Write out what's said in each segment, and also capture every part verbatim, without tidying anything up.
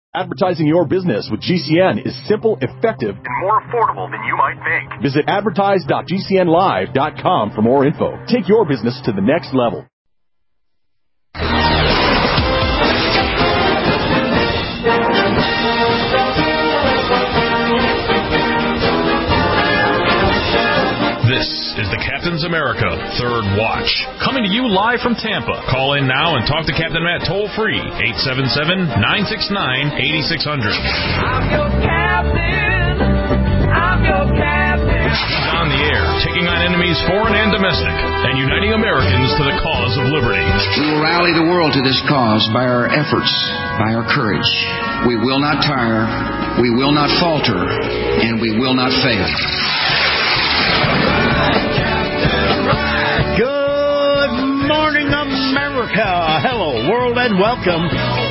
Advertising your business with G C N is simple, effective, and more affordable than you might think. Visit advertise dot g c n live dot com for more info. Take your business to the next level. This is the Captain's America Third Watch, coming to you live from Tampa. Call in now and talk to Captain Matt toll-free, eight seven seven, nine six nine, eight six zero zero. I'm your captain. I'm your captain. He's on the air, taking on enemies foreign and domestic, and uniting Americans to the cause of liberty. We will rally the world to this cause by our efforts, by our courage. We will not tire, we will not falter, and we will not fail. Good morning, America. Hello, world, and welcome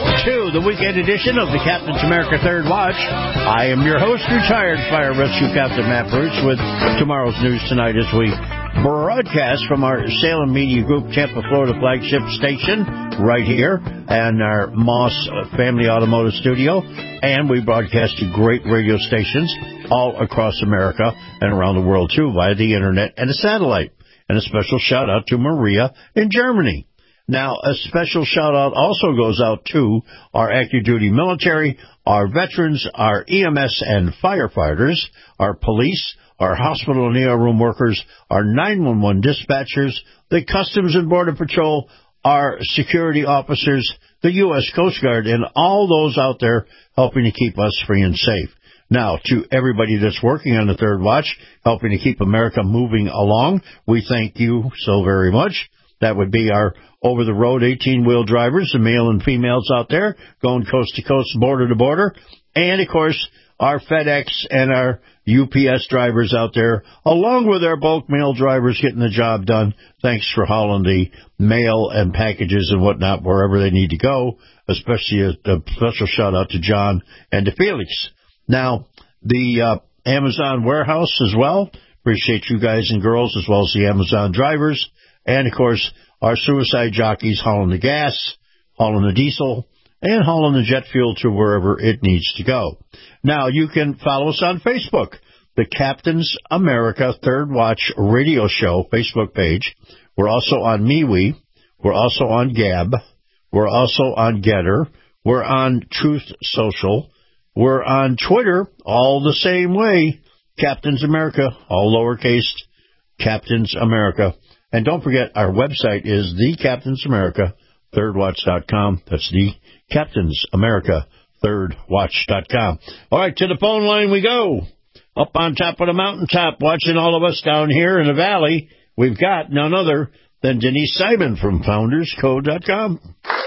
to the weekend edition of the Captain's America Third Watch. I am your host, retired Fire Rescue Captain Matt Bruce, with tomorrow's news tonight as we broadcast from our Salem Media Group, Tampa, Florida flagship station right here, and our Moss Family Automotive Studio. And we broadcast to great radio stations all across America and around the world, too, via the Internet and the satellite. And a special shout-out to Maria in Germany. Now, a special shout-out also goes out to our active duty military, our veterans, our E M S and firefighters, our police, our hospital and E R room workers, our nine one one dispatchers, the Customs and Border Patrol, our security officers, the U S Coast Guard, and all those out there helping to keep us free and safe. Now, to everybody that's working on the Third Watch, helping to keep America moving along, we thank you so very much. That would be our over-the-road eighteen-wheel drivers, the male and females out there, going coast to coast, border to border, and, of course, our FedEx and our U P S drivers out there, along with our bulk mail drivers getting the job done. Thanks for hauling the mail and packages and whatnot wherever they need to go, especially a, a special shout-out to John and to Felix. Now, the uh, Amazon warehouse as well. Appreciate you guys and girls, as well as the Amazon drivers. And, of course, our suicide jockeys hauling the gas, hauling the diesel, and hauling the jet fuel to wherever it needs to go. Now, you can follow us on Facebook, the Captain's America Third Watch Radio Show Facebook page. We're also on MeWe. We're also on Gab. We're also on Getter. We're on Truth Social. We're on Twitter, all the same way, Captain's America, all lowercase, Captain's America. And don't forget, our website is the Captain's America Third Watch dot com. That's the Captain's America Third Watch dot com. All right, to the phone line we go. Up on top of the mountaintop, watching all of us down here in the valley, we've got none other than Denise Simon from Founders Code dot com.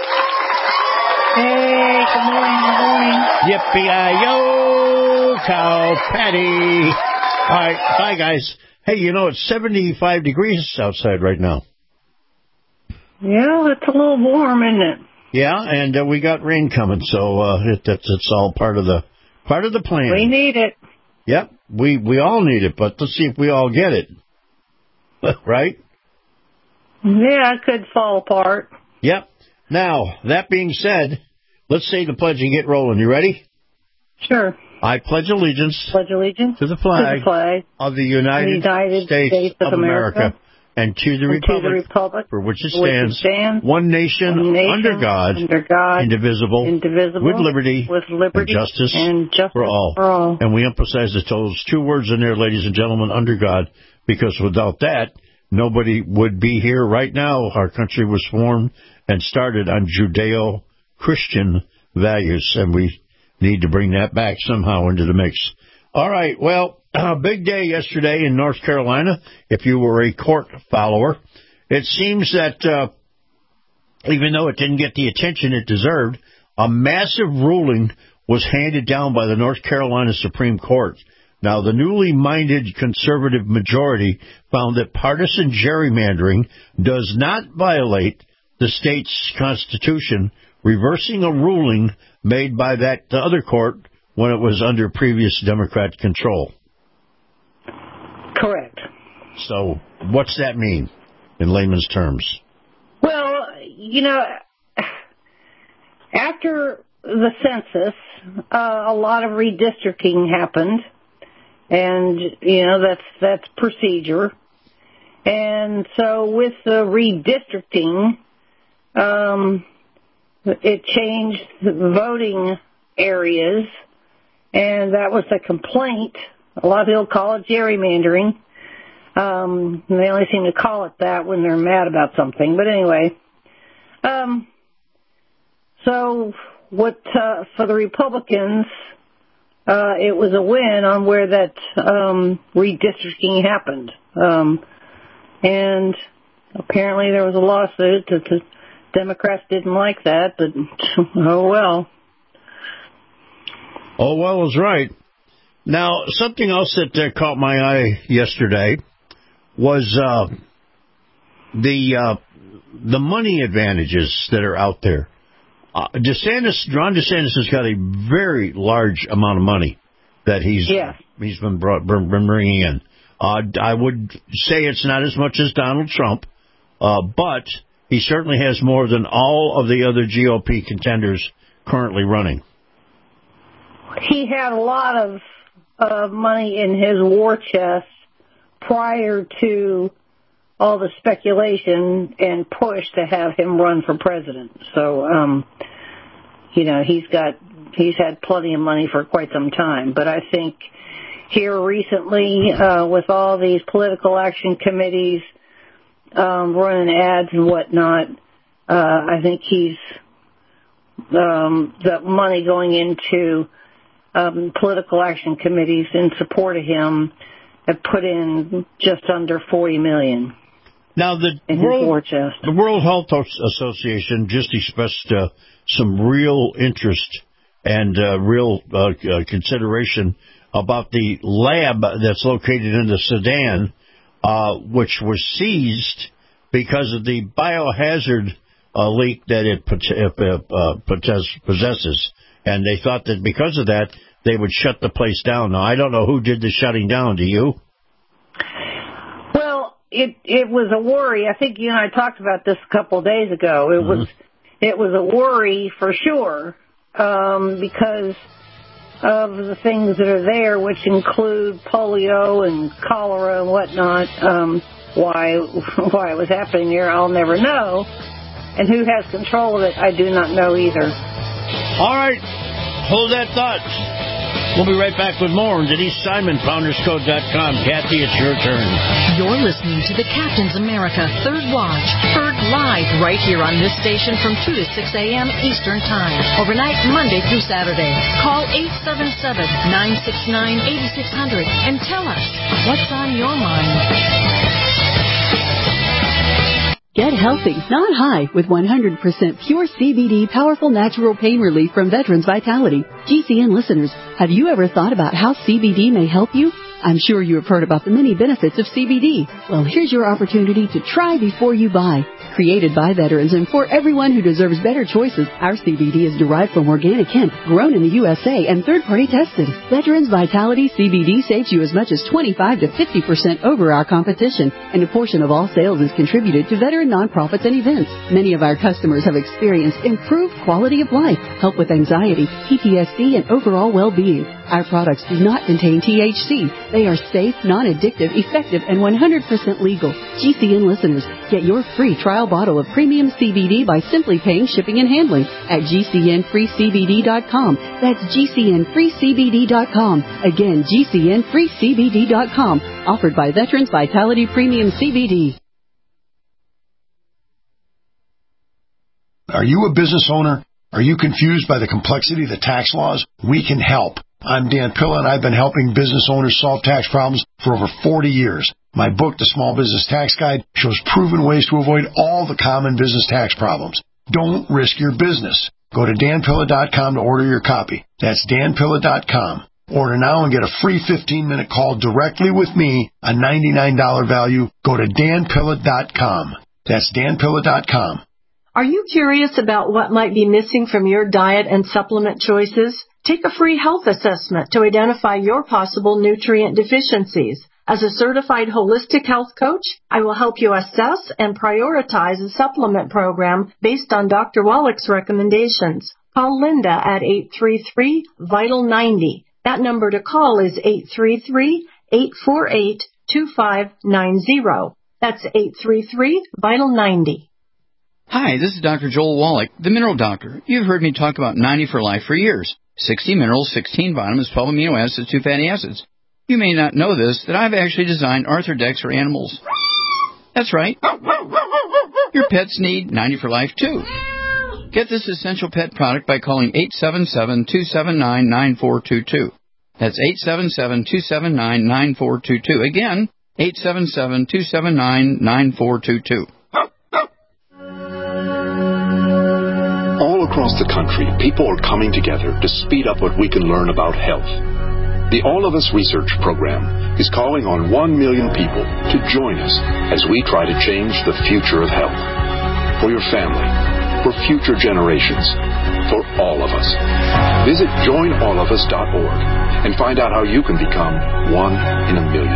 Hey, good morning, good morning. Yippee-yi-yo, cow patty. All right, hi, guys. Hey, you know, it's seventy-five degrees outside right now. Yeah, it's a little warm, isn't it? Yeah, and uh, we got rain coming, so uh, it, it's, it's all part of the part of the plan. We need it. Yep, we, we all need it, but let's see if we all get it. Right? Yeah, it could fall apart. Yep. Now, that being said, let's say the pledge and get rolling. You ready? Sure. I pledge allegiance, pledge allegiance to the flag, to the flag of the United, the United States, States of, of America, America and to the, and republic, to the republic for which it for stands, which it stands one, nation, one nation, under God, under God indivisible, indivisible, with liberty, with liberty and justice, and justice for, all. for all. And we emphasize that those two words in there, ladies and gentlemen, under God, because without that, nobody would be here right now. Our country was formed and started on Judeo-Christian values, and we need to bring that back somehow into the mix. All right, well, a big day yesterday in North Carolina, if you were a court follower. It seems that uh, even though it didn't get the attention it deserved, a massive ruling was handed down by the North Carolina Supreme Court. Now, the newly minded conservative majority found that partisan gerrymandering does not violate the state's constitution, reversing a ruling made by that other court when it was under previous Democrat control. Correct. So what's that mean in layman's terms? Well, you know, after the census uh, a lot of redistricting happened, and, you know, that's that's procedure. And so with the redistricting, um, it changed the voting areas, and that was a complaint. A lot of people call it gerrymandering. Um, they only seem to call it that when they're mad about something. But anyway, um, so what uh, for the Republicans, uh, it was a win on where that um, redistricting happened. Um, and apparently there was a lawsuit that the Democrats didn't like that, but oh well. Oh well is right. Now, something else that uh, caught my eye yesterday was uh, the uh, the money advantages that are out there. Uh, DeSantis, Ron DeSantis has got a very large amount of money that he's yeah. he's been brought, been bringing in. Uh, I would say it's not as much as Donald Trump, uh, but he certainly has more than all of the other G O P contenders currently running. He had a lot of uh, money in his war chest prior to all the speculation and push to have him run for president. So, um, you know, he's got he's had plenty of money for quite some time. But I think here recently, uh, with all these political action committees um, running ads and whatnot, uh, I think he's um, the money going into um, political action committees in support of him have put in just under forty million dollars. Now, the World, the World Health Association just expressed uh, some real interest and uh, real uh, uh, consideration about the lab that's located in the Sudan, uh, which was seized because of the biohazard uh, leak that it uh, uh, possesses. And they thought that because of that, they would shut the place down. Now, I don't know who did the shutting down. Do you? Well, it it was a worry. I think you and I talked about this a couple of days ago. It mm-hmm. was it was a worry for sure um, because of the things that are there, which include polio and cholera and whatnot. Um, why why it was happening there, I'll never know. And who has control of it, I do not know either. All right. Hold that thought. We'll be right back with more on Denise Simon, Founders Code dot com. Kathy, it's your turn. You're listening to the Captain's America Third Watch, heard live right here on this station from two to six a.m. Eastern Time, overnight Monday through Saturday. Call eight seven seven, nine six nine, eight six zero zero and tell us what's on your mind. Get healthy, not high, with one hundred percent pure C B D powerful natural pain relief from Veterans Vitality. G C N listeners, have you ever thought about how C B D may help you? I'm sure you have heard about the many benefits of C B D. Well, here's your opportunity to try before you buy. Created by veterans and for everyone who deserves better choices, our C B D is derived from organic hemp, grown in the U S A and third-party tested. Veterans Vitality C B D saves you as much as twenty-five to fifty percent over our competition, and a portion of all sales is contributed to veteran nonprofits and events. Many of our customers have experienced improved quality of life, help with anxiety, P T S D, and overall well-being. Our products do not contain T H C. They are safe, non-addictive, effective, and one hundred percent legal. G C N listeners, get your free trial bottle of premium C B D by simply paying shipping and handling at G C N free C B D dot com. That's G C N free C B D dot com. Again, G C N free C B D dot com. Offered by Veterans Vitality Premium C B D. Are you a business owner? Are you confused by the complexity of the tax laws? We can help. I'm Dan Pilla, and I've been helping business owners solve tax problems for over forty years. My book, The Small Business Tax Guide, shows proven ways to avoid all the common business tax problems. Don't risk your business. Go to Dan Pilla dot com to order your copy. That's Dan Pilla dot com. Order now and get a free fifteen-minute call directly with me, a ninety-nine dollars value. Go to Dan Pilla dot com. That's Dan Pilla dot com. Are you curious about what might be missing from your diet and supplement choices? Take a free health assessment to identify your possible nutrient deficiencies. As a certified holistic health coach, I will help you assess and prioritize a supplement program based on Doctor Wallach's recommendations. call Linda at eight three three, VITAL ninety. That number to call is eight three three, eight four eight, two five nine zero. That's eight three three, VITAL ninety. Hi, this is Doctor Joel Wallach, the Mineral Doctor. You've heard me talk about ninety for Life for years. sixty minerals, sixteen vitamins, twelve amino acids, two fatty acids. You may not know this, that I've actually designed Arthrodex for animals. That's right. Your pets need ninety for Life, too. Get this essential pet product by calling eight seven seven, two seven nine, nine four two two. That's eight seven seven, two seven nine, nine four two two. Again, eight seven seven, two seven nine, nine four two two. All across the country, people are coming together to speed up what we can learn about health. The All of Us Research Program is calling on one million people to join us as we try to change the future of health. For your family, for future generations, for all of us. Visit join all of us dot org and find out how you can become one in a million.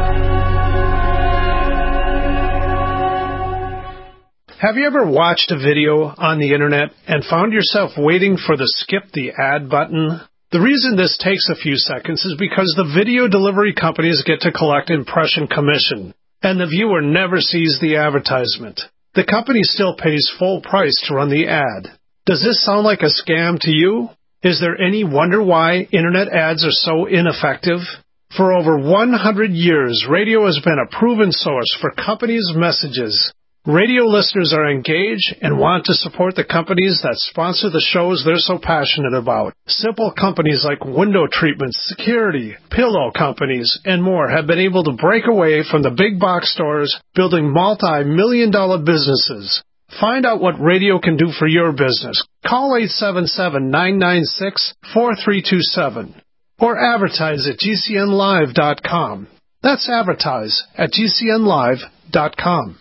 Have you ever watched a video on the internet and found yourself waiting for the skip the ad button? The reason this takes a few seconds is because the video delivery companies get to collect impression commission, and the viewer never sees the advertisement. The company still pays full price to run the ad. Does this sound like a scam to you? Is there any wonder why internet ads are so ineffective? For over one hundred years, radio has been a proven source for companies' messages. Radio listeners are engaged and want to support the companies that sponsor the shows they're so passionate about. Simple companies like window treatments, security, pillow companies, and more have been able to break away from the big box stores, building multi-million dollar businesses. Find out what radio can do for your business. Call eight seven seven, nine nine six, four three two seven or advertise at G C N live dot com. That's advertise at G C N live dot com.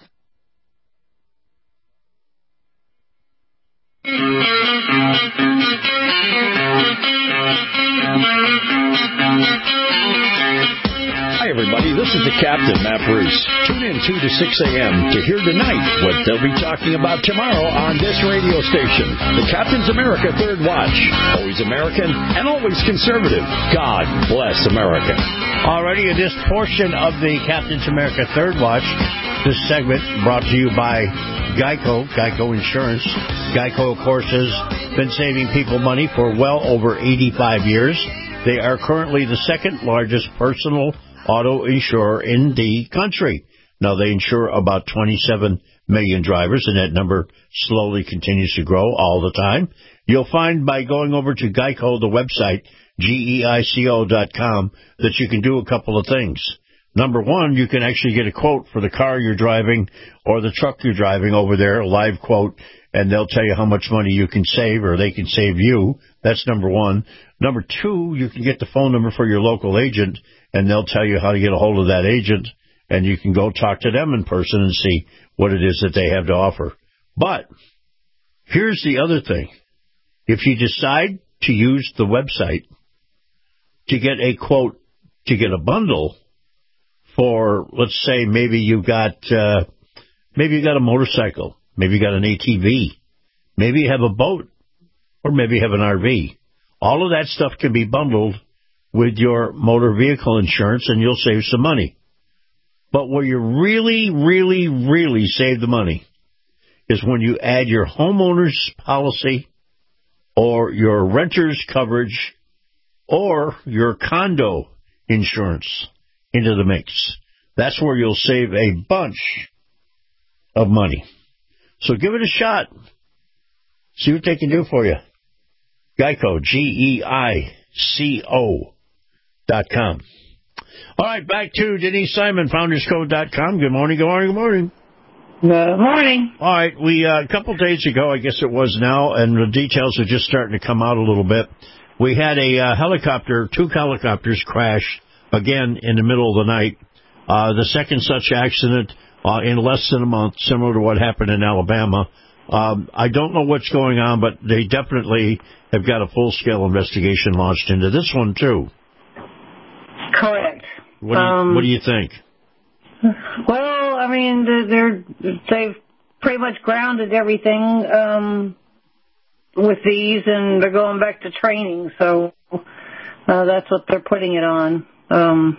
Hi, everybody. This is the Captain, Matt Bruce. Tune in two to six a.m. to hear tonight what they'll be talking about tomorrow on this radio station. The Captain's America Third Watch. Always American and always conservative. God bless America. Already in this portion of the Captain's America Third Watch, this segment brought to you by Geico, Geico Insurance. Geico, of course, has been saving people money for well over eighty-five years. They are currently the second largest personal auto insurer in the country. Now, they insure about twenty-seven million drivers, and that number slowly continues to grow all the time. You'll find by going over to Geico, the website, G E I C O dot com, that you can do a couple of things. Number one, you can actually get a quote for the car you're driving or the truck you're driving over there, a live quote, and they'll tell you how much money you can save or they can save you. That's number one. Number two, you can get the phone number for your local agent, and they'll tell you how to get a hold of that agent, and you can go talk to them in person and see what it is that they have to offer. But here's the other thing. If you decide to use the website to get a quote, to get a bundle for, let's say, maybe you've got, uh, maybe you got a motorcycle, maybe you got an A T V, maybe you have a boat, or maybe you have an R V. All of that stuff can be bundled with your motor vehicle insurance, and you'll save some money. But where you really, really, really save the money is when you add your homeowner's policy or your renter's coverage or your condo insurance into the mix. That's where you'll save a bunch of money. So give it a shot. See what they can do for you. Geico, G E I C O dot com. All right, back to Denise Simon, founders code dot com. Good morning, good morning, good morning. Good morning. All right, we uh, a couple days ago, I guess it was now, and the details are just starting to come out a little bit. We had a uh, helicopter, two helicopters crash again in the middle of the night. Uh, the second such accident uh, in less than a month, similar to what happened in Alabama. Um, I don't know what's going on, but they definitely have got a full-scale investigation launched into this one, too. Correct. What do you, um, what do you think? Well, I mean, they're, they've pretty much grounded everything. Um, with these, and they're going back to training. So uh, that's what they're putting it on. Um,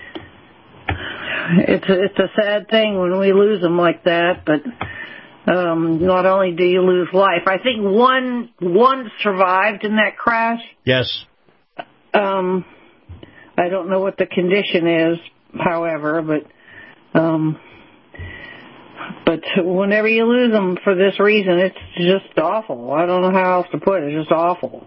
it's a, it's a sad thing when we lose them like that, but um, not only do you lose life, I think one one survived in that crash. Yes. Um, I don't know what the condition is, however, but um, but whenever you lose them for this reason, it's just awful. I don't know how else to put it. It's just awful.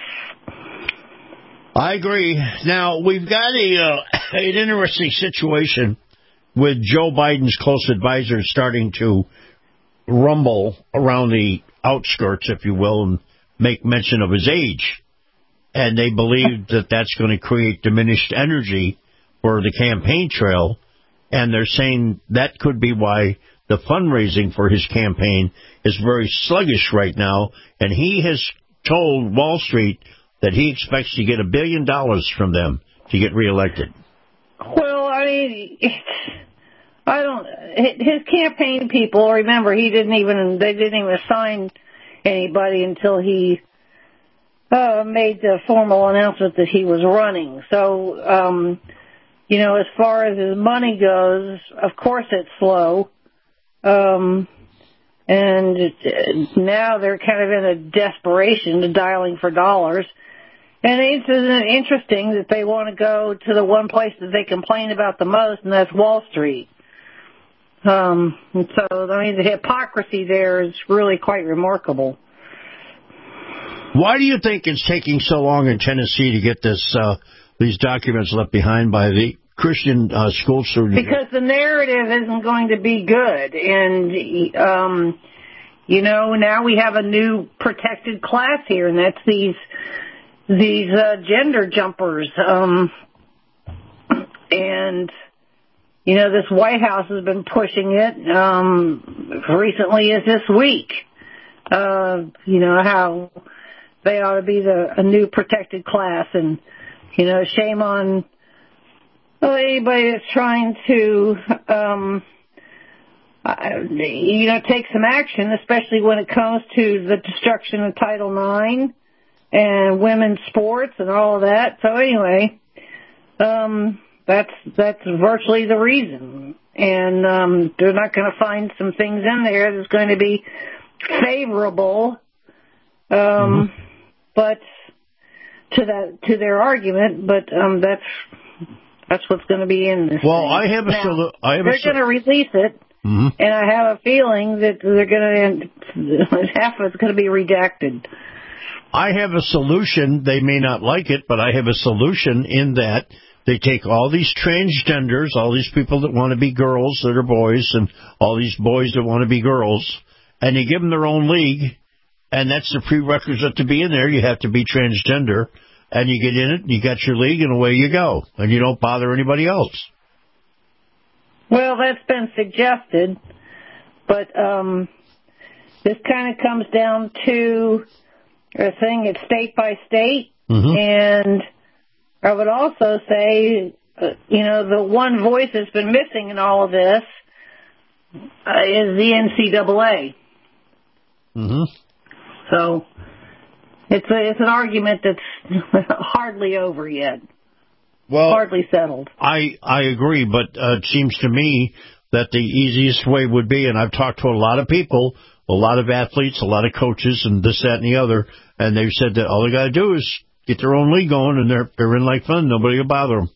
I agree. Now, we've got a uh, an interesting situation with Joe Biden's close advisors starting to rumble around the outskirts, if you will, and make mention of his age. And they believe that that's going to create diminished energy for the campaign trail. And they're saying that could be why the fundraising for his campaign is very sluggish right now. And he has told Wall Street that he expects to get a billion dollars from them to get reelected. Well, I mean, I don't. His campaign people. Remember, he didn't even. They didn't even assign anybody until he uh, made the formal announcement that he was running. So, um, you know, as far as his money goes, of course it's slow. Um, and it, now they're kind of in a desperation to dialing for dollars. And it's interesting that they want to go to the one place that they complain about the most, and that's Wall Street. Um, and so, I mean, the hypocrisy there is really quite remarkable. Why do you think it's taking so long in Tennessee to get this uh, these documents left behind by the Christian uh, school students? Because the narrative isn't going to be good. And, um, you know, now we have a new protected class here, and that's these... These uh, gender jumpers, um, and, you know, this White House has been pushing it um, recently as this week, uh, you know, how they ought to be the a new protected class, and, you know, shame on well, anybody that's trying to, um, uh, you know, take some action, especially when it comes to the destruction of Title nine. And women's sports and all of that. So anyway, um, that's that's virtually the reason. And um, they're not going to find some things in there that's going to be favorable, um, mm-hmm. but to that to their argument. But um, that's that's what's going to be in this. Well, thing. I have a now, solu- I have they're a sol- going to release it, mm-hmm. and I have a feeling that they're going to half of it's going to be redacted. I have a solution. They may not like it, but I have a solution in that they take all these transgenders, all these people that want to be girls that are boys, and all these boys that want to be girls, and you give them their own league, and that's the prerequisite to be in there. You have to be transgender, and you get in it, and you got your league, and away you go, and you don't bother anybody else. Well, that's been suggested, but um, this kind of comes down to a thing, it's state by state, mm-hmm. and I would also say, uh, you know, the one voice that's been missing in all of this uh, is the N C double A. Mm-hmm. So it's a, it's an argument that's hardly over yet. Well, hardly settled. I I agree, but uh, it seems to me that the easiest way would be, and I've talked to a lot of people, a lot of athletes, a lot of coaches, and this, that, and the other, and they've said that all they got to do is get their own league going, and they're they're in like fun. Nobody will bother them.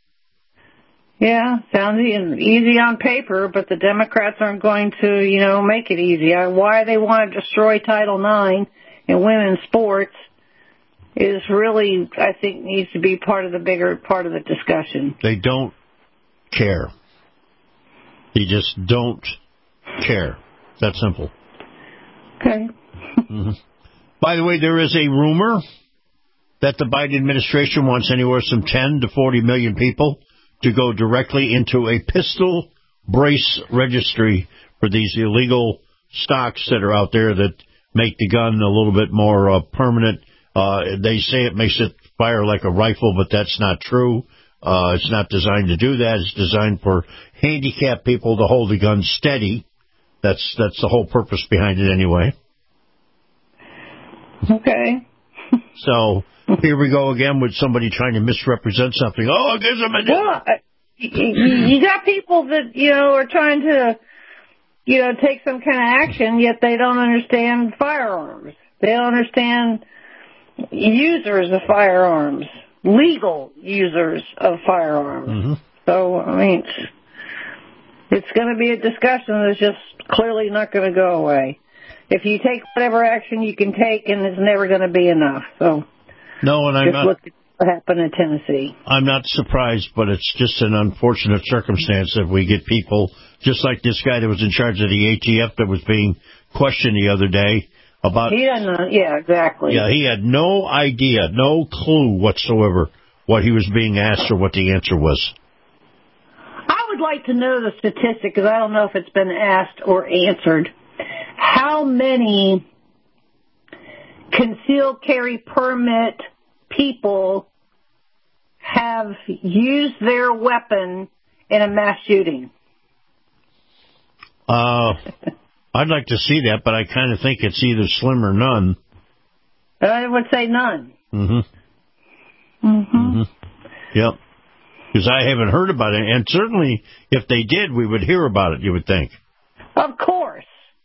Yeah, sounds easy on paper, but the Democrats aren't going to, you know, make it easy. Why they want to destroy Title nine in women's sports is really, I think, needs to be part of the bigger part of the discussion. They don't care. They just don't care. That simple. Okay. Mm-hmm. By the way, there is a rumor that the Biden administration wants anywhere from ten to forty million people to go directly into a pistol brace registry for these illegal stocks that are out there that make the gun a little bit more uh, permanent. Uh, they say it makes it fire like a rifle, but that's not true. Uh, it's not designed to do that. It's designed for handicapped people to hold the gun steady. That's that's the whole purpose behind it anyway. Okay. So here we go again with somebody trying to misrepresent something. Oh, I guess I'm a... Well, you, you got people that, you know, are trying to, you know, take some kind of action, yet they don't understand firearms. They don't understand users of firearms, legal users of firearms. Mm-hmm. So, I mean, it's, it's going to be a discussion that's just clearly not going to go away. If you take whatever action you can take, and it's never going to be enough. So, no, and I'm just not, look at what happened in Tennessee. I'm not surprised, but it's just an unfortunate circumstance that we get people, just like this guy that was in charge of the A T F that was being questioned the other day about... He doesn't know. Yeah, exactly. Yeah, he had no idea, no clue whatsoever what he was being asked or what the answer was. I would like to know the statistic, because I don't know if it's been asked or answered. How many concealed carry permit people have used their weapon in a mass shooting? Uh, I'd like to see that, but I kind of think it's either slim or none. I would say none. Mm-hmm. Mm-hmm. Mm-hmm. Yep. Because I haven't heard about it, and certainly if they did, we would hear about it, you would think. Of course.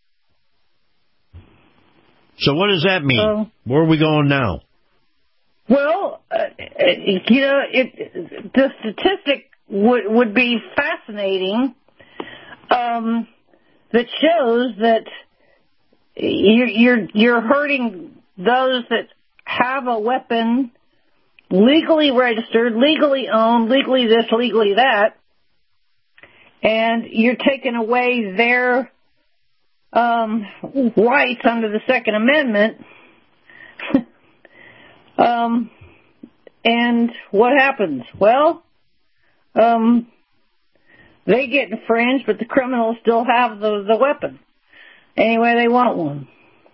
So what does that mean? Uh, Where are we going now? Well, uh, you know, it, the statistic would would be fascinating. Um, that shows that you're you're you're hurting those that have a weapon legally registered, legally owned, legally this, legally that, and you're taking away their um, rights under the Second Amendment. um, and what happens? Well, um, they get infringed, but the criminals still have the, the weapon any way they want one.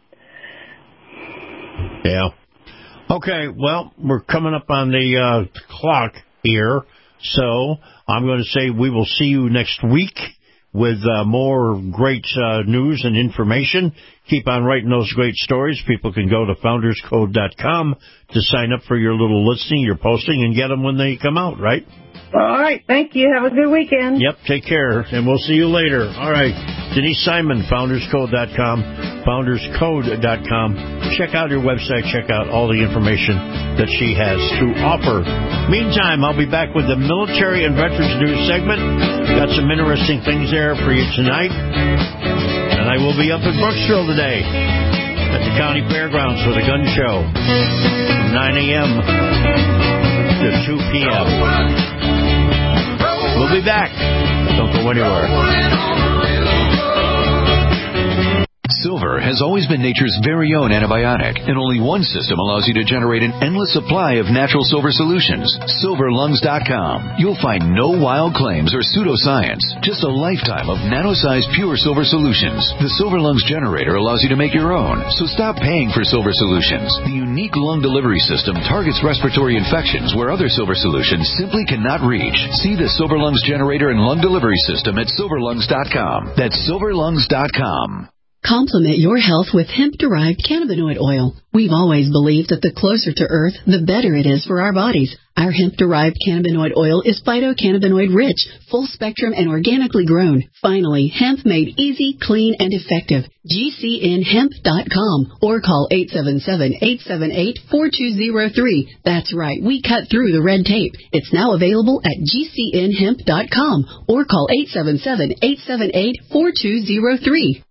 Yeah. Okay, well, we're coming up on the uh, clock here, so I'm going to say we will see you next week with uh, more great uh, news and information. Keep on writing those great stories. People can go to founders code dot com to sign up for your little listing, your posting, and get them when they come out, right? All right. Thank you. Have a good weekend. Yep. Take care, and we'll see you later. All right. Denise Simon, founders code dot com, founders code dot com. Check out your website. Check out all the information that she has to offer. Meantime, I'll be back with the military and veterans news segment. Got some interesting things there for you tonight. And I will be up at Brooksville today at the county fairgrounds for the gun show from nine a.m. to two p.m. We'll be back. Don't go anywhere. Silver has always been nature's very own antibiotic, and only one system allows you to generate an endless supply of natural silver solutions. silver lungs dot com. You'll find no wild claims or pseudoscience, just a lifetime of nano-sized pure silver solutions. The Silver Lungs generator allows you to make your own, so stop paying for silver solutions. The unique lung delivery system targets respiratory infections where other silver solutions simply cannot reach. See the Silver Lungs generator and lung delivery system at silver lungs dot com. That's silver lungs dot com. Complement your health with hemp-derived cannabinoid oil. We've always believed that the closer to Earth, the better it is for our bodies. Our hemp-derived cannabinoid oil is phytocannabinoid-rich, full-spectrum, and organically grown. Finally, hemp made easy, clean, and effective. G C N hemp dot com or call eight seven seven, eight seven eight, four two zero three. That's right, we cut through the red tape. It's now available at G C N hemp dot com or call eight seven seven, eight seven eight, four two zero three.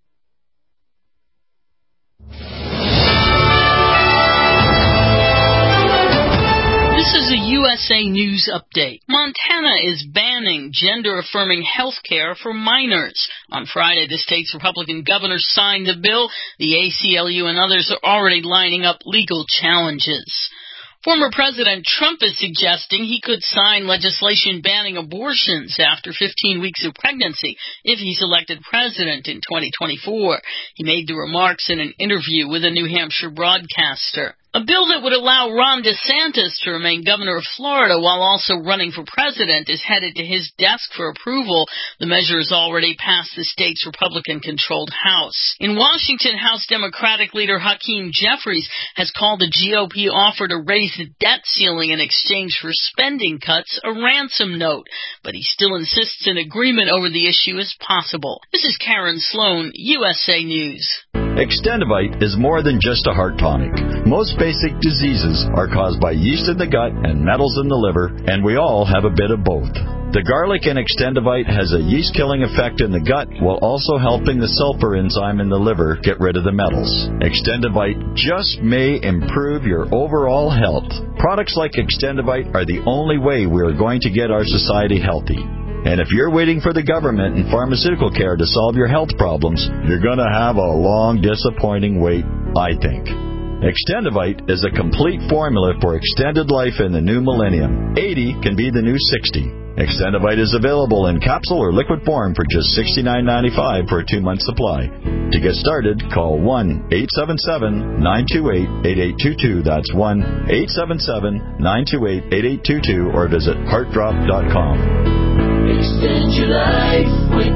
This is a U S A News update. Montana is banning gender-affirming health care for minors. On Friday, the state's Republican governor signed the bill. The A C L U and others are already lining up legal challenges. Former President Trump is suggesting he could sign legislation banning abortions after fifteen weeks of pregnancy if he's elected president in twenty twenty-four. He made the remarks in an interview with a New Hampshire broadcaster. A bill that would allow Ron DeSantis to remain governor of Florida while also running for president is headed to his desk for approval. The measure has already passed the state's Republican-controlled House. In Washington, House Democratic leader Hakeem Jeffries has called the G O P offer to raise the debt ceiling in exchange for spending cuts a ransom note, but he still insists an agreement over the issue is possible. This is Karen Sloan, U S A News. Extendivite is more than just a heart tonic. Most basic diseases are caused by yeast in the gut and metals in the liver, and we all have a bit of both. The garlic in Extendivite has a yeast-killing effect in the gut while also helping the sulfur enzyme in the liver get rid of the metals. Extendivite just may improve your overall health. Products like Extendivite are the only way we are going to get our society healthy. And if you're waiting for the government and pharmaceutical care to solve your health problems, you're going to have a long, disappointing wait, I think. Extendivite is a complete formula for extended life in the new millennium. eighty can be the new sixty. Extendivite is available in capsule or liquid form for just sixty-nine ninety-five for a two-month supply. To get started, call one eight seven seven, nine two eight, eight eight two two. That's one eight seven seven, nine two eight, eight eight two two or visit heart drop dot com. Extend your life with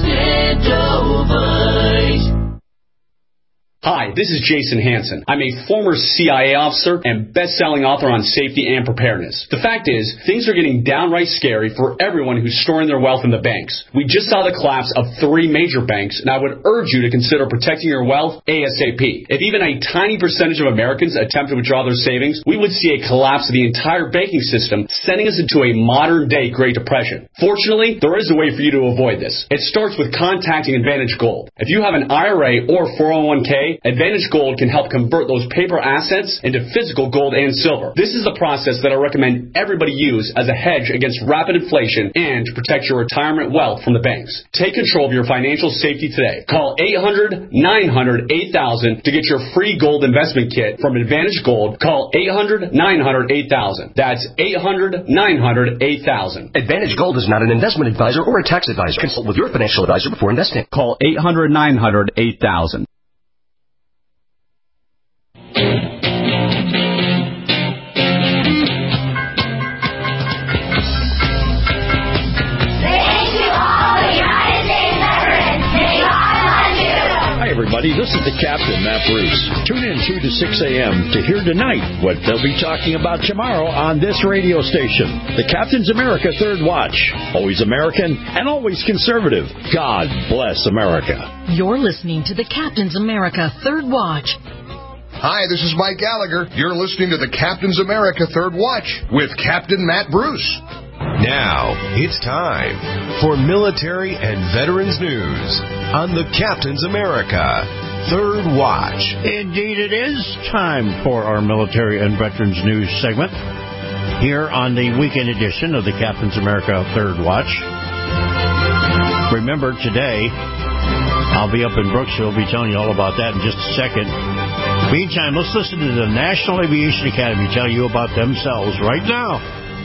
Extendovite. Hi, this is Jason Hansen. I'm a former C I A officer and best-selling author on safety and preparedness. The fact is, things are getting downright scary for everyone who's storing their wealth in the banks. We just saw the collapse of three major banks, and I would urge you to consider protecting your wealth ASAP. If even a tiny percentage of Americans attempt to withdraw their savings, we would see a collapse of the entire banking system, sending us into a modern-day Great Depression. Fortunately, there is a way for you to avoid this. It starts with contacting Advantage Gold. If you have an I R A or four oh one k, Advantage Gold can help convert those paper assets into physical gold and silver. This is the process that I recommend everybody use as a hedge against rapid inflation and to protect your retirement wealth from the banks. Take control of your financial safety today. Call eight hundred, nine hundred, eight thousand to get your free gold investment kit from Advantage Gold. Call eight hundred, nine hundred, eight thousand. That's eight hundred, nine hundred, eight thousand. Advantage Gold is not an investment advisor or a tax advisor. Consult with your financial advisor before investing. Call eight hundred, nine hundred, eight thousand. Everybody, this is the Captain, Matt Bruce. Tune in two to six a.m. to hear tonight what they'll be talking about tomorrow on this radio station. The Captain's America Third Watch. Always American and always conservative. God bless America. You're listening to the Captain's America Third Watch. Hi, this is Mike Gallagher. You're listening to the Captain's America Third Watch with Captain Matt Bruce. Now, it's time for military and veterans news on the Captain's America Third Watch. Indeed, it is time for our military and veterans news segment here on the weekend edition of the Captain's America Third Watch. Remember, today, I'll be up in Brooksville. I'll be telling you all about that in just a second. Meantime, let's listen to the National Aviation Academy tell you about themselves right now.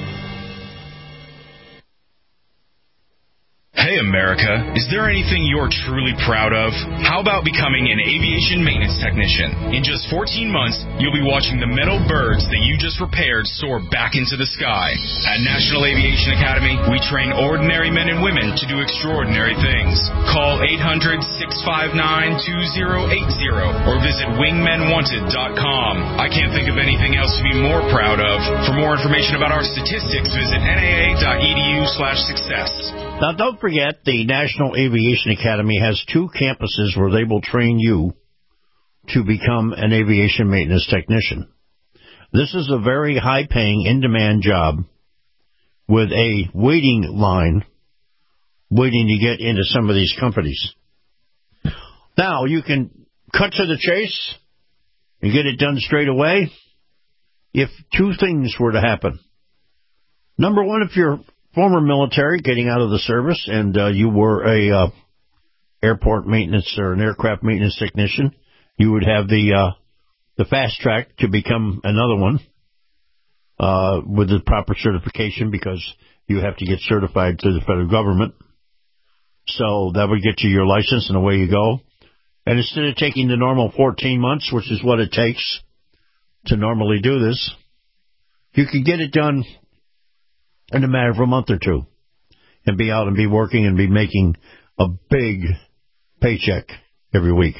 Hey America, is there anything you're truly proud of? How about becoming an aviation maintenance technician? In just fourteen months, you'll be watching the metal birds that you just repaired soar back into the sky. At National Aviation Academy, we train ordinary men and women to do extraordinary things. Call eight hundred, six five nine, two zero eight zero or visit wingmen wanted dot com. I can't think of anything else to be more proud of. For more information about our statistics, visit N A A dot E D U slash success. Now, don't forget, the National Aviation Academy has two campuses where they will train you to become an aviation maintenance technician. This is a very high-paying, in-demand job with a waiting line waiting to get into some of these companies. Now, you can cut to the chase and get it done straight away if two things were to happen. Number one, if you're former military, getting out of the service, and uh, you were a uh, airport maintenance or an aircraft maintenance technician, you would have the uh, the fast track to become another one uh, with the proper certification, because you have to get certified to the federal government. So that would get you your license, and away you go. And instead of taking the normal fourteen months, which is what it takes to normally do this, you could get it done in a matter of a month or two and be out and be working and be making a big paycheck every week.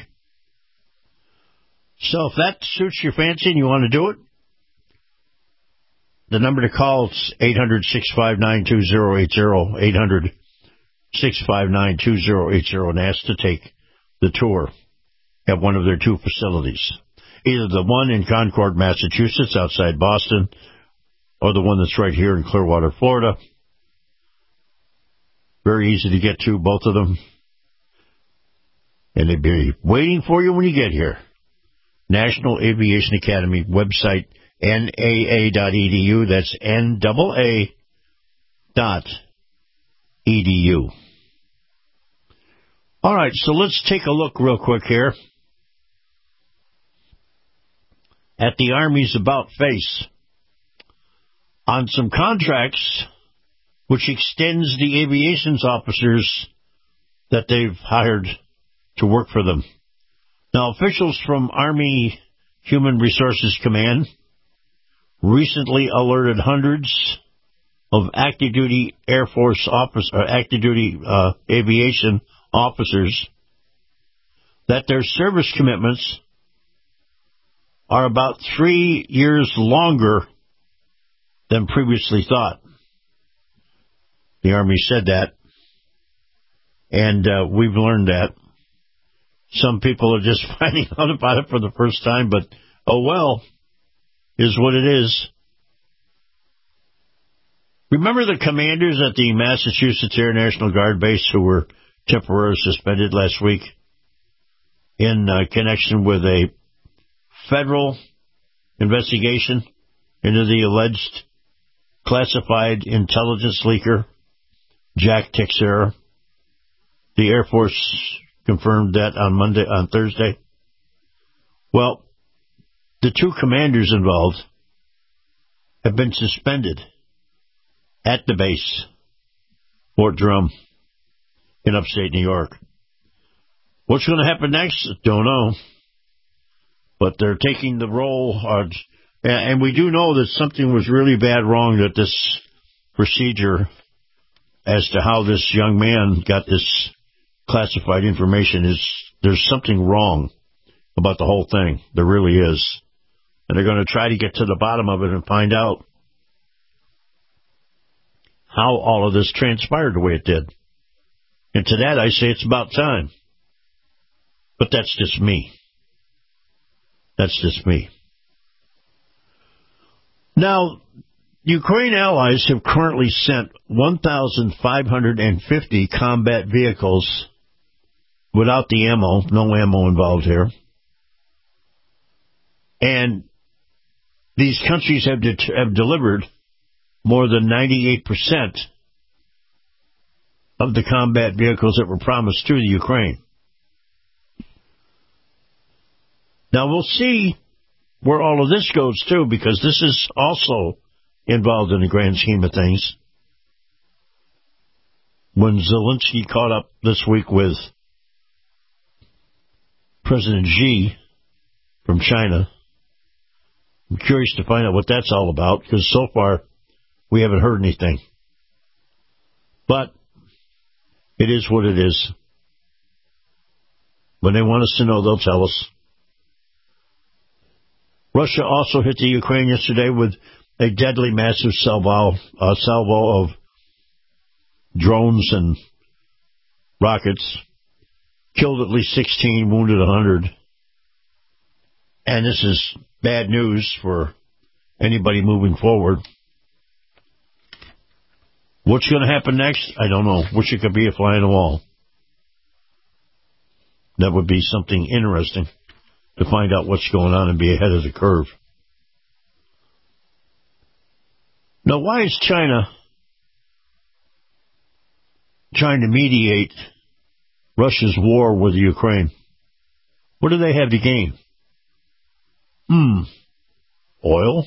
So if that suits your fancy and you want to do it, the number to call is eight hundred, six five nine, two zero eight zero, eight hundred, six five nine, two zero eight zero, and ask to take the tour at one of their two facilities. Either the one in Concord, Massachusetts, outside Boston, or the one that's right here in Clearwater, Florida. Very easy to get to, both of them. And they'd be waiting for you when you get here. National Aviation Academy website, N A A dot E D U. That's N A A dot E D U. All right, so let's take a look real quick here at the Army's about face on some contracts which extends the aviation's officers that they've hired to work for them. Now, officials from Army Human Resources Command recently alerted hundreds of active duty Air Force office, or active duty uh, aviation officers that their service commitments are about three years longer than previously thought. The Army said that, and uh, we've learned that. Some people are just finding out about it for the first time, but oh well, is what it is. Remember the commanders at the Massachusetts Air National Guard base who were temporarily suspended last week in uh, connection with a federal investigation into the alleged classified intelligence leaker, Jack Teixeira? The Air Force confirmed that on Monday, on Thursday. Well, the two commanders involved have been suspended at the base, Fort Drum, in upstate New York. What's going to happen next? Don't know. But they're taking the role, uh, and we do know that something was really bad wrong, that this procedure as to how this young man got this classified information is, there's something wrong about the whole thing. There really is. And they're going to try to get to the bottom of it and find out how all of this transpired the way it did. And to that I say it's about time. But that's just me. That's just me. Now, Ukraine allies have currently sent one thousand five hundred fifty combat vehicles without the ammo, no ammo involved here. And these countries have, de- have delivered more than ninety-eight percent of the combat vehicles that were promised to the Ukraine. Now, we'll see where all of this goes, too, because this is also involved in the grand scheme of things. When Zelensky caught up this week with President Xi from China, I'm curious to find out what that's all about, because so far we haven't heard anything. But it is what it is. When they want us to know, they'll tell us. Russia also hit the Ukraine yesterday with a deadly massive salvo, uh, salvo of drones and rockets. Killed at least sixteen, wounded one hundred. And this is bad news for anybody moving forward. What's going to happen next? I don't know. Wish it could be a fly on the wall. That would be something interesting to find out what's going on and be ahead of the curve. Now, why is China trying to mediate Russia's war with Ukraine? What do they have to gain? Hmm. Oil?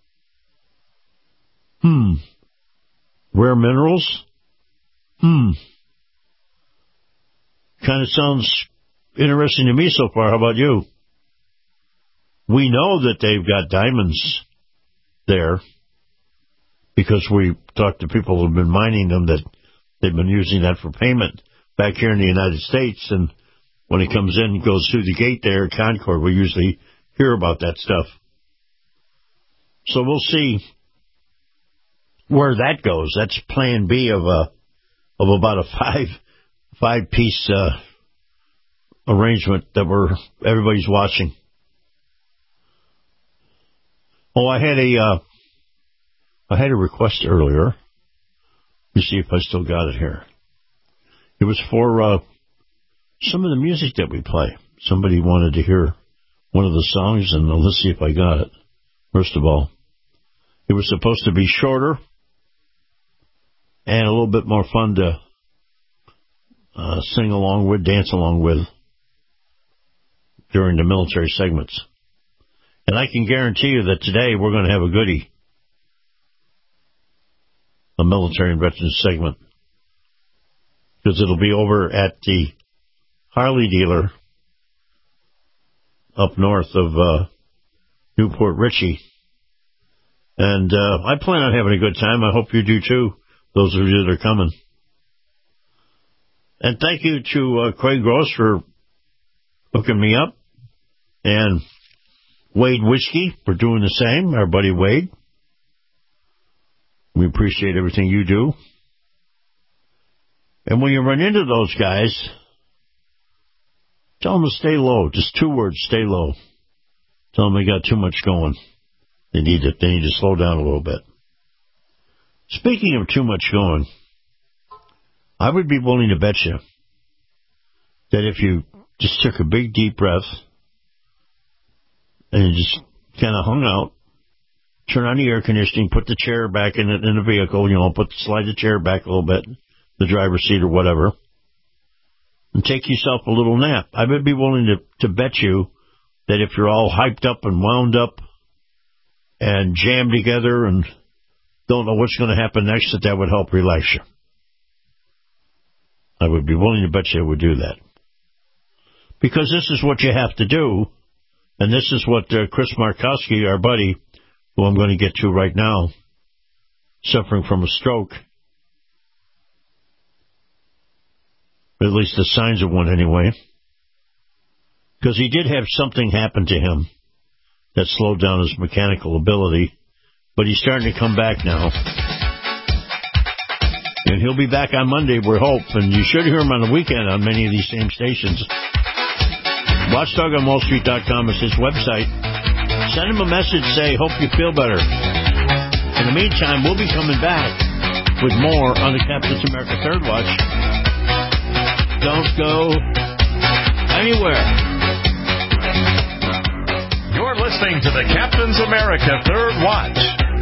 Hmm. Rare minerals? Hmm. Kind of sounds interesting to me so far. How about you? we know that they've got diamonds there because we talked to people who have been mining them, that they've been using that for payment back here in the United States. And when it comes in and goes through the gate there at Concord, we usually hear about that stuff. So we'll see where that goes. That's plan B of a of about a five five piece uh, arrangement that we're everybody's watching. Oh, I had a uh, I had a request earlier. Let me see if I still got it here. It was for uh, some of the music that we play. Somebody wanted to hear one of the songs, and let's see if I got it. First of all, it was supposed to be shorter and a little bit more fun to uh, sing along with, dance along with during the military segments. And I can guarantee you that today we're going to have a goodie, a military and veterans segment, because it'll be over at the Harley dealer up north of uh, Newport Richey. And uh, I plan on having a good time. I hope you do too, those of you that are coming. And thank you to uh, Craig Gross for hooking me up, and Wade Whiskey for doing the same, our buddy Wade. We appreciate everything you do. And when you run into those guys, tell them to stay low. Just two words, stay low. Tell them they got too much going. They need to, they need to slow down a little bit. Speaking of too much going, I would be willing to bet you that if you just took a big deep breath and you just kind of hung out, turn on the air conditioning, put the chair back in it in the vehicle, you know, put slide the chair back a little bit, the driver's seat or whatever, and take yourself a little nap. I would be willing to, to bet you that if you're all hyped up and wound up and jammed together and don't know what's going to happen next, that that would help relax you. I would be willing to bet you it would do that. Because this is what you have to do, and this is what uh, Chris Markowski, our buddy, who I'm going to get to right now, suffering from a stroke, at least the signs of one anyway, because he did have something happen to him that slowed down his mechanical ability, but he's starting to come back now. And he'll be back on Monday, we hope, and you should hear him on the weekend on many of these same stations. Watchdog on Wall Street dot com is his website. Send him a message, say, hope you feel better. In the meantime, we'll be coming back with more on the Captain's America Third Watch. Don't go anywhere. You're listening to the Captain's America Third Watch.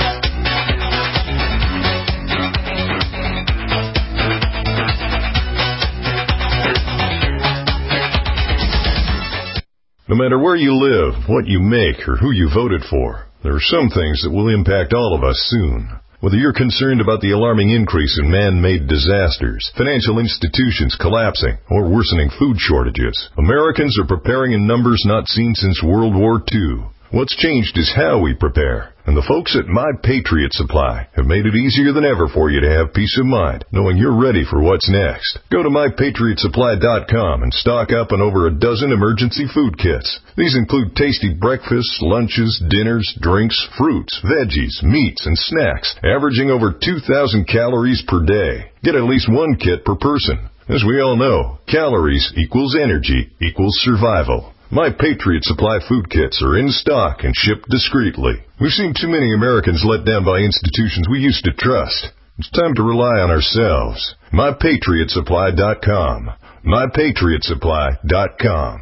No matter where you live, what you make, or who you voted for, there are some things that will impact all of us soon. Whether you're concerned about the alarming increase in man-made disasters, financial institutions collapsing, or worsening food shortages, Americans are preparing in numbers not seen since World War Two. What's changed is how we prepare. And the folks at My Patriot Supply have made it easier than ever for you to have peace of mind, knowing you're ready for what's next. Go to my patriot supply dot com and stock up on over a dozen emergency food kits. These include tasty breakfasts, lunches, dinners, drinks, fruits, veggies, meats, and snacks, averaging over two thousand calories per day. Get at least one kit per person. As we all know, calories equals energy equals survival. My Patriot Supply food kits are in stock and shipped discreetly. We've seen too many Americans let down by institutions we used to trust. It's time to rely on ourselves. my patriot supply dot com. my patriot supply dot com.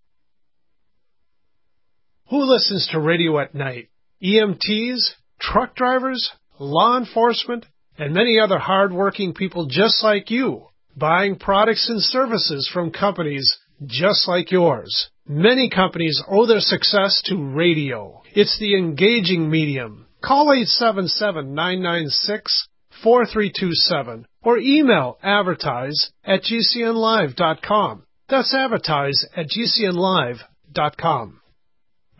Who listens to radio at night? E M Ts, truck drivers, law enforcement, and many other hard-working people just like you, buying products and services from companies just like yours. Many companies owe their success to radio. It's the engaging medium. Call eight seven seven, nine nine six, four three two seven or email advertise at g c n live dot com. That's advertise at g c n live dot com.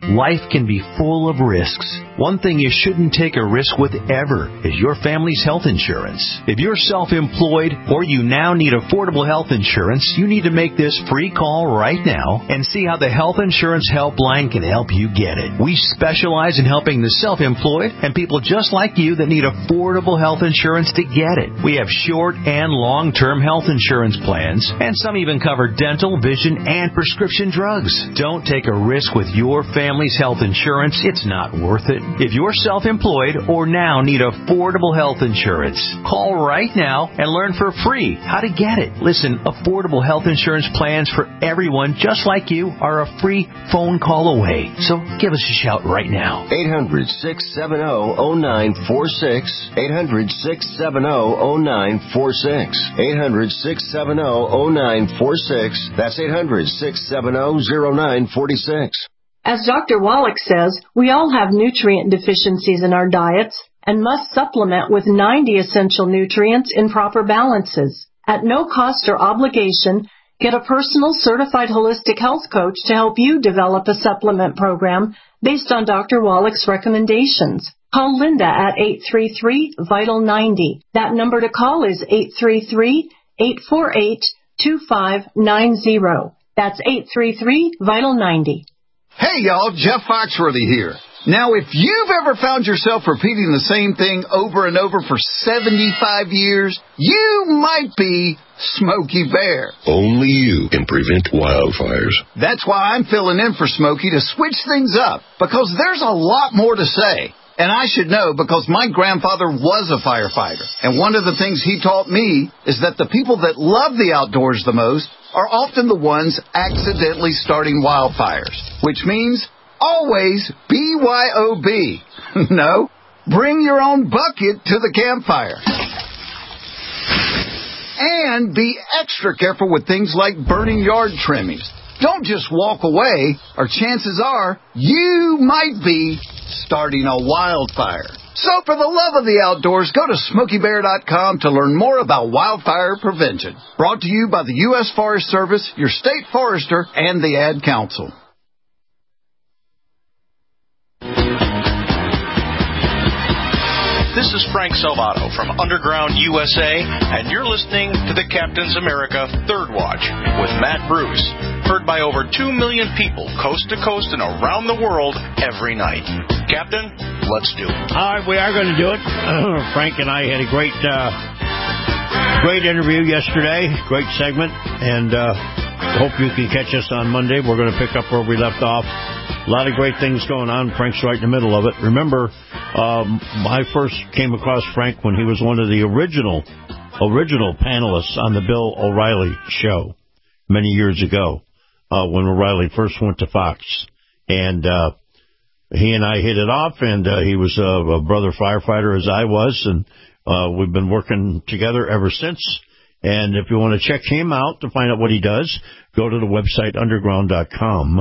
Life can be full of risks. One thing you shouldn't take a risk with ever is your family's health insurance. If you're self-employed or you now need affordable health insurance, you need to make this free call right now and see how the Health Insurance Helpline can help you get it. We specialize in helping the self-employed and people just like you that need affordable health insurance to get it. We have short and long-term health insurance plans, and some even cover dental, vision, and prescription drugs. Don't take a risk with your family's health insurance. It's not worth it. If you're self-employed or now need affordable health insurance, call right now and learn for free how to get it. Listen, affordable health insurance plans for everyone just like you are a free phone call away. So give us a shout right now. eight hundred, six seven zero, zero nine four six. eight hundred, six seven zero, zero nine four six. eight hundred, six seven zero, zero nine four six. That's eight hundred, six seven zero, zero nine four six. As Doctor Wallach says, we all have nutrient deficiencies in our diets and must supplement with ninety essential nutrients in proper balances. At no cost or obligation, get a personal certified holistic health coach to help you develop a supplement program based on Doctor Wallach's recommendations. Call Linda at eight three three, vital ninety. That number to call is eight three three, eight four eight, two five nine zero. That's eight three three, vital ninety. Hey y'all, Jeff Foxworthy here. Now, if you've ever found yourself repeating the same thing over and over for seventy-five years, you might be Smokey Bear. Only you can prevent wildfires. That's why I'm filling in for Smokey to switch things up, because there's a lot more to say. And I should know because my grandfather was a firefighter. And one of the things he taught me is that the people that love the outdoors the most are often the ones accidentally starting wildfires. Which means always B Y O B. No, bring your own bucket to the campfire. And be extra careful with things like burning yard trimmings. Don't just walk away, or chances are you might be starting a wildfire. So for the love of the outdoors, go to smokey bear dot com to learn more about wildfire prevention. Brought to you by the U S Forest Service, your state forester, and the Ad Council. This is Frank Salvato from Underground U S A, and you're listening to the Captain's America Third Watch with Matt Bruce. Heard by over two million people coast to coast and around the world every night. Captain, let's do it. All right, we are going to do it. Uh, Frank and I had a great, uh, great interview yesterday, great segment, and uh, hope you can catch us on Monday. We're going to pick up where we left off. A lot of great things going on. Frank's right in the middle of it. Remember, um, I first came across Frank when he was one of the original, original panelists on the Bill O'Reilly show many years ago, uh, when O'Reilly first went to Fox. And uh, he and I hit it off, and uh, he was a, a brother firefighter as I was, and uh, we've been working together ever since. And if you want to check him out to find out what he does, go to the website underground dot com.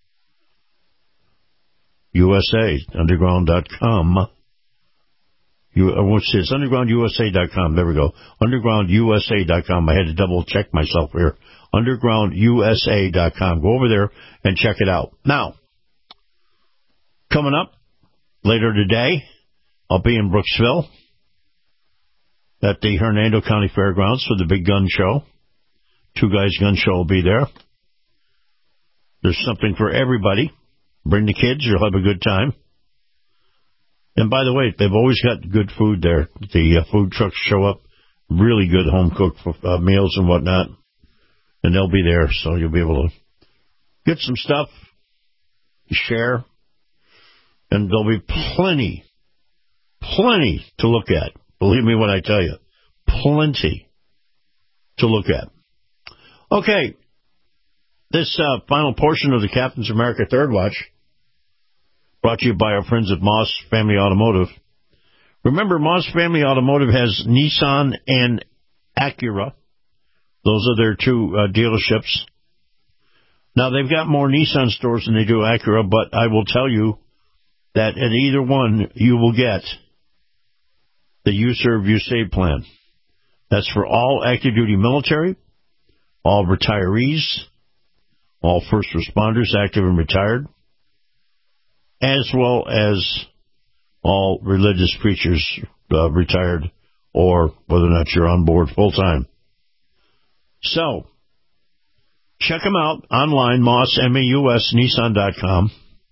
U S A, underground dot com. You, uh, what's this? underground U S A dot com. There we go. underground U S A dot com. I had to double check myself here. underground U S A dot com. Go over there and check it out. Now, coming up later today, I'll be in Brooksville at the Hernando County Fairgrounds for the Big Gun Show. Two Guys Gun Show will be there. There's something for everybody. Bring the kids, you'll have a good time. And by the way, they've always got good food there. The uh, food trucks show up, really good home-cooked uh, meals and whatnot. And they'll be there, so you'll be able to get some stuff, share, and there'll be plenty, plenty to look at. Believe me when I tell you, plenty to look at. Okay, this uh, final portion of the Captain's America Third Watch brought to you by our friends at Moss Family Automotive. Remember, Moss Family Automotive has Nissan and Acura. Those are their two uh, dealerships. Now, they've got more Nissan stores than they do Acura, but I will tell you that at either one, you will get the You Serve, You Save plan. That's for all active duty military, all retirees, all first responders, active and retired. as well as all religious preachers, uh, retired, or whether or not you're on board full-time. So, check them out online, Moss, M A U S, Nissan dot com.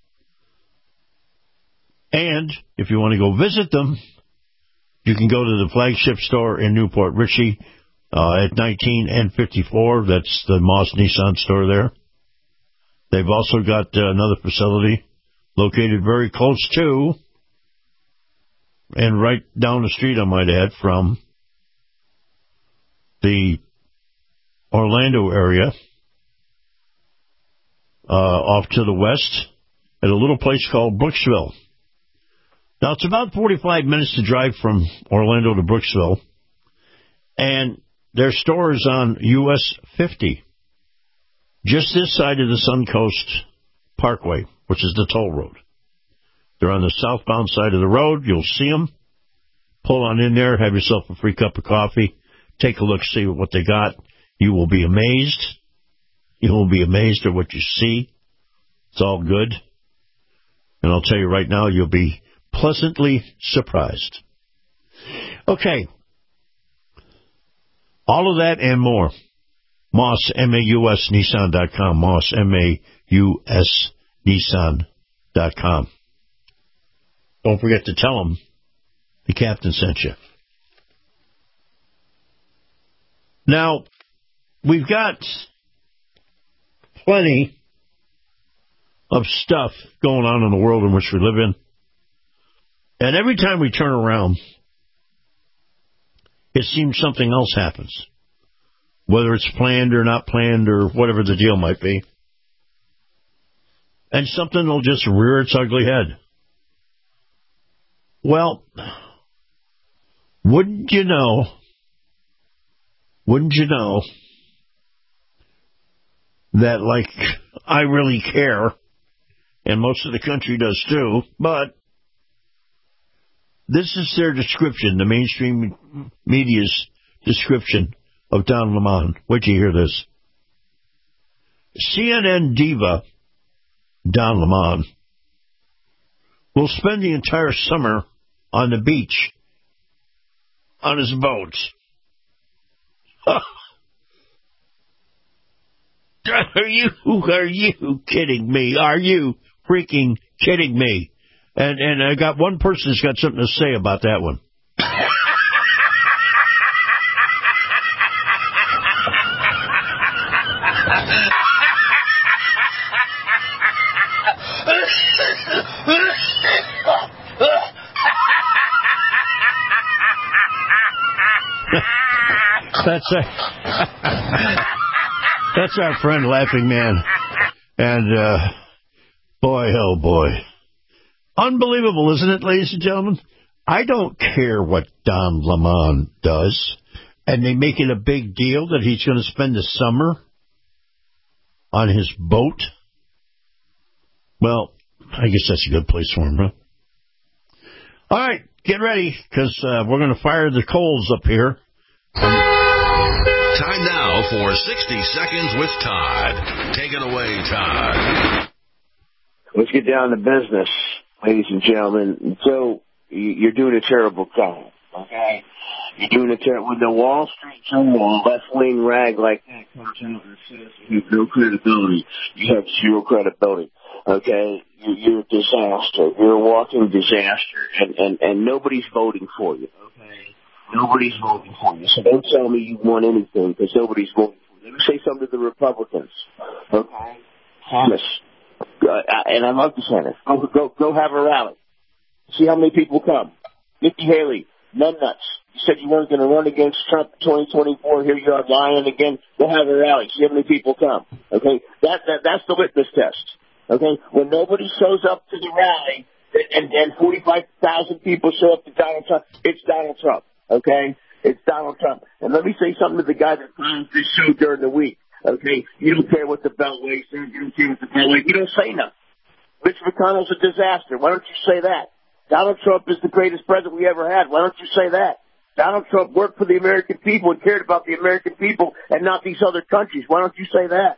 And if you want to go visit them, you can go to the flagship store in Newport Richey uh, at nineteen and fifty-four. That's the Moss Nissan store there. They've also got uh, another facility located very close to, and right down the street, I might add, from the Orlando area, uh, off to the west, at a little place called Brooksville. Now, it's about forty-five minutes to drive from Orlando to Brooksville, and their store is on U S fifty, just this side of the Suncoast Parkway, which is the toll road. They're on the southbound side of the road. You'll see them. Pull on in there, have yourself a free cup of coffee, take a look, see what they got. You will be amazed. You will be amazed at what you see. It's all good. And I'll tell you right now, you'll be pleasantly surprised. Okay. All of that and more. Moss, M A U S, Nissan dot com. Moss, M A U S, Nissan dot com. Don't forget to tell them the captain sent you. Now, we've got plenty of stuff going on in the world in which we live in. And every time we turn around, it seems something else happens. Whether it's planned or not planned or whatever the deal might be. And something will just rear its ugly head. Well, wouldn't you know, wouldn't you know that, like, I really care, and most of the country does too, but this is their description, the mainstream media's description of Don Lemon. Wait till you hear this. C N N diva Don Lemon will spend the entire summer on the beach on his boat. Are you are you kidding me? Are you freaking kidding me? And and I got one person that's got something to say about that one. That's our, that's our friend Laughing Man. And, uh, boy, oh boy. Unbelievable, isn't it, ladies and gentlemen? I don't care what Don Lemon does. And they make it a big deal that he's going to spend the summer on his boat. Well, I guess that's a good place for him, huh? All right, get ready, because uh, we're going to fire the coals up here. Time now for sixty Seconds with Todd. Take it away, Todd. Let's get down to business, ladies and gentlemen. So, you're doing a terrible job, okay? You're doing a terrible... When the Wall Street Journal, left-wing rag like that comes out and says you have no credibility, you have zero credibility, okay? You're, you're a disaster. You're a walking disaster, and, and, and nobody's voting for you, okay? Nobody's voting for you. So don't tell me you want anything, because nobody's voting for you. Let me say something to the Republicans, okay? Thomas, uh, and I love DeSantis. Go, go, go have a rally. See how many people come. Nikki Haley, numbnuts. You said you weren't going to run against Trump in twenty twenty-four. Here you are lying again. Go have a rally. See how many people come. Okay? That, that That's the litmus test. Okay? When nobody shows up to the rally and, and forty-five thousand people show up to Donald Trump, it's Donald Trump. Okay? It's Donald Trump. And let me say something to the guy that finds this show during the week. Okay? You don't care what the Beltway says. You don't care what the Beltway. You don't say nothing. Mitch McConnell's a disaster. Why don't you say that? Donald Trump is the greatest president we ever had. Why don't you say that? Donald Trump worked for the American people and cared about the American people and not these other countries. Why don't you say that?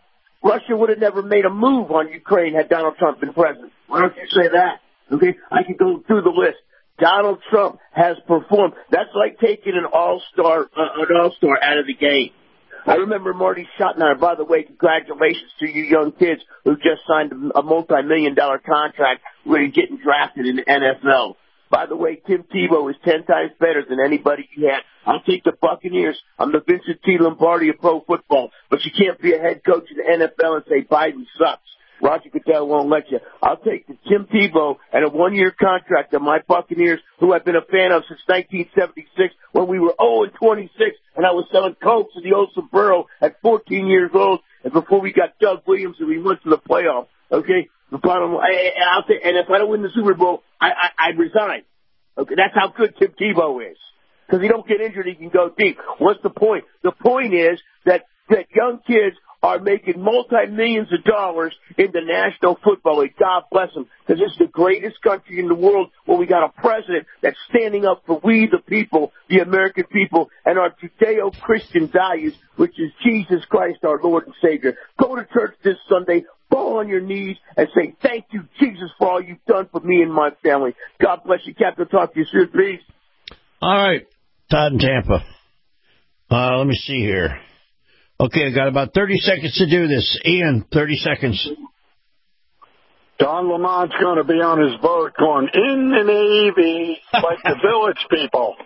Russia would have never made a move on Ukraine had Donald Trump been president. Why don't you say that? Okay, I could go through the list. Donald Trump has performed. That's like taking an all-star, uh, an all-star out of the game. I remember Marty Schottenheimer. By the way, congratulations to you young kids who just signed a multi-million dollar contract really getting drafted in the N F L. By the way, Tim Tebow is ten times better than anybody you had. I'll take the Buccaneers. I'm the Vincent T. Lombardi of pro football. But you can't be a head coach in the N F L and say Biden sucks. Roger Goodell won't let you. I'll take the Tim Tebow and a one-year contract of my Buccaneers, who I've been a fan of since nineteen seventy-six when we were oh and twenty-six, and I was selling Cokes in the old Sombrero at fourteen years old, and before we got Doug Williams and we went to the playoffs. Okay? The bottom line, I'll say, and if I don't win the Super Bowl, I, I, I'd resign. Okay? That's how good Tim Tebow is. Because he don't get injured, he can go deep. What's the point? The point is that, that young kids are making multi-millions of dollars in the National Football League. God bless them, because it's the greatest country in the world where we got a president that's standing up for we the people, the American people, and our Judeo-Christian values, which is Jesus Christ, our Lord and Savior. Go to church this Sunday, fall on your knees, and say, thank you, Jesus, for all you've done for me and my family. God bless you, Captain. Talk to you soon, please. All right, Todd in Tampa. Uh, let me see here. Okay, I got about thirty seconds to do this. Ian, thirty seconds. Don Lamont's going to be on his boat going, in the Navy, like the Village People.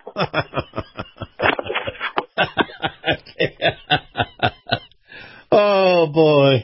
Oh, boy.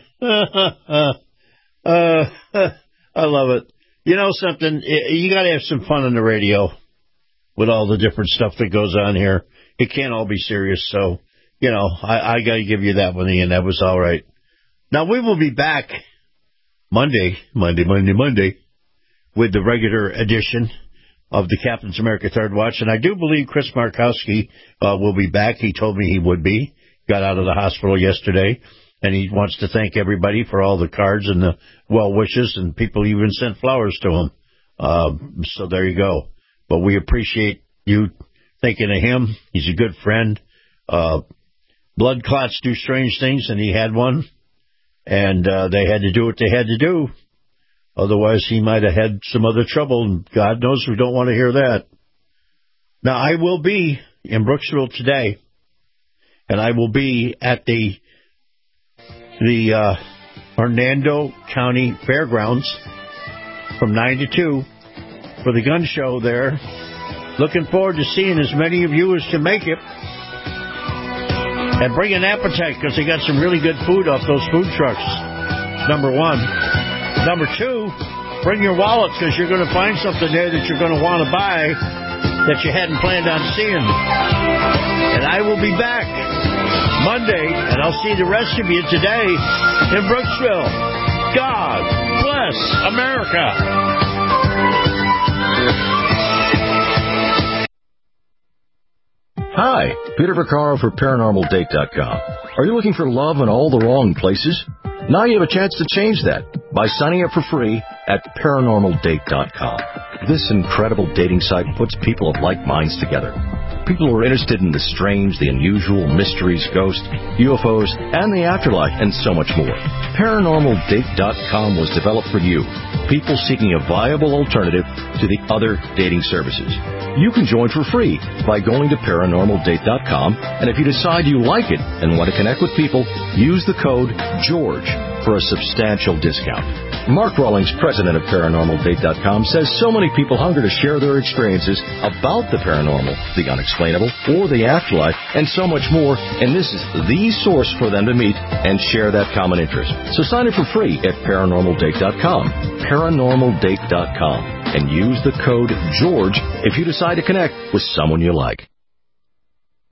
uh, I love it. You know something? You got to have some fun on the radio with all the different stuff that goes on here. It can't all be serious, so... You know, I, I got to give you that one, Ian. That was all right. Now, we will be back Monday, Monday, Monday, Monday, with the regular edition of the Captain's America Third Watch. And I do believe Chris Markowski uh, will be back. He told me he would be. Got out of the hospital yesterday, and he wants to thank everybody for all the cards and the well wishes, and people even sent flowers to him. Uh, so there you go. But we appreciate you thinking of him. He's a good friend. Uh Blood clots do strange things, and he had one, and uh, they had to do what they had to do. Otherwise, he might have had some other trouble, and God knows we don't want to hear that. Now, I will be in Brooksville today, and I will be at the the uh, Hernando County Fairgrounds from nine to two for the gun show there. Looking forward to seeing as many of you as can make it. And bring an appetite, because they got some really good food off those food trucks, number one. Number two, bring your wallet, because you're going to find something there that you're going to want to buy that you hadn't planned on seeing. And I will be back Monday, and I'll see the rest of you today in Brooksville. God bless America. Hi, Peter Vaccaro for Paranormal Date dot com. Are you looking for love in all the wrong places? Now you have a chance to change that by signing up for free at Paranormal Date dot com. This incredible dating site puts people of like minds together. People who are interested in the strange, the unusual, mysteries, ghosts, U F Os, and the afterlife, and so much more. Paranormal Date dot com was developed for you, people seeking a viable alternative to the other dating services. You can join for free by going to Paranormal Date dot com, and if you decide you like it and want to connect with people, use the code GEORGE for a substantial discount. Mark Rawlings, president of Paranormal Date dot com, says so many people hunger to share their experiences about the paranormal, the unexplainable, or the afterlife, and so much more, and this is the source for them to meet and share that common interest. So sign up for free at Paranormal Date dot com, Paranormal Date dot com, and use the code GEORGE if you decide to connect with someone you like.